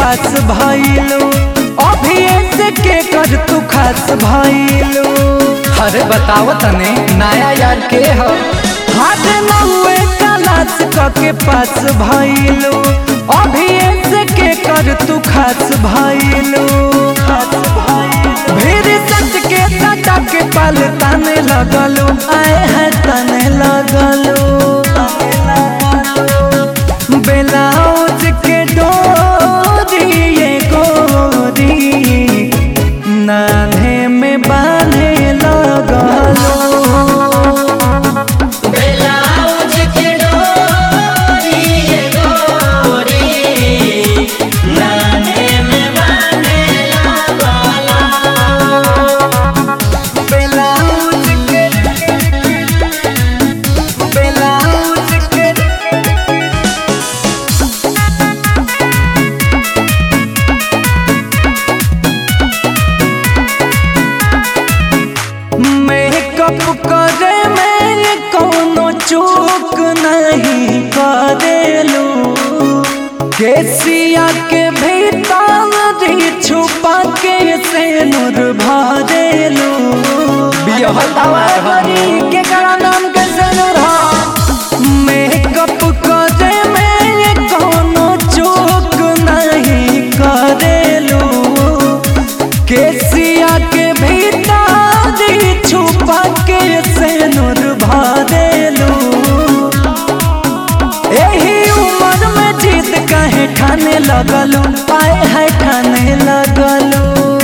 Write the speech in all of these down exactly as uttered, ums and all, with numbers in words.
पास भइलू, अभी से के कर तू खास भइलू। अरे बताओ तने नया यार के हो। हाथ न हुए क्लास के पास भइलू, अभी से के कर तू खास भइलू। भीड़ सच के सटा के पाल ताने लगलू, आए है ताने लगलू। ब्लाउज के डोरी ये गोरी नान्हे में बांधे लगलू। मेकअप करे में कोनो चूक नहीं करेलू, केसिया के भीतर छुपा के से नूर भरेलू। के करा नाम के से नूर। मेकअप करे में कोनो चूक नहीं करेलू, केसिया के भीतर छुपा के से नूर भरेलू। यही उम्र में जीत कहे ठाने लगलू, आए है ठाने लगलू।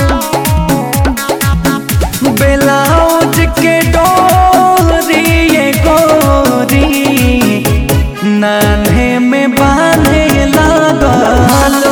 ब्लाउज के डोरी ये गोरी नान्हे में बांधे लगलू।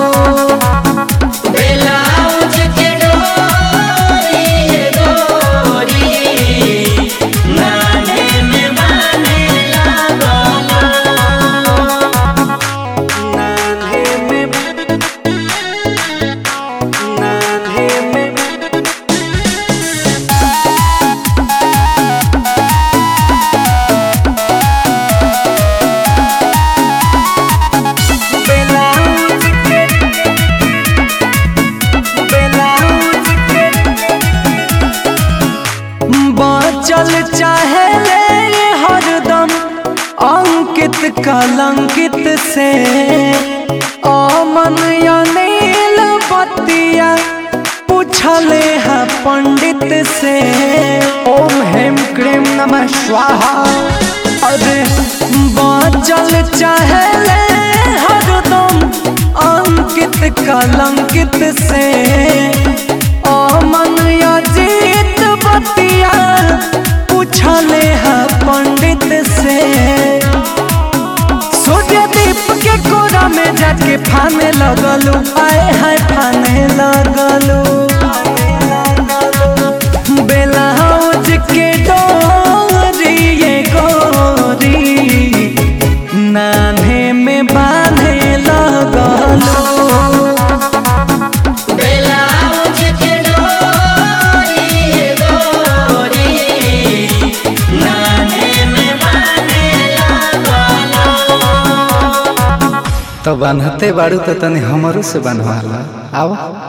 चल चाहे ले हरदम अंकित कलंकित से, अमन अनिल बतिया पूछले है पंडित से। ओम हेम क्रीम नमः स्वाहा। अरे चल चाहे ले हरदम अंकित कलंकित से, अमन अजीत बतिया पूछले है पंडित से। सूर्य दीप के कोरा में जाके फाने लगलू, आए है फाने लगलू। ब्लाउज के डोरी ये गोरी नान्हे में बांधे लगलू। तो बनते बाड़ू तो तनी हमरो से बनवाला आओ।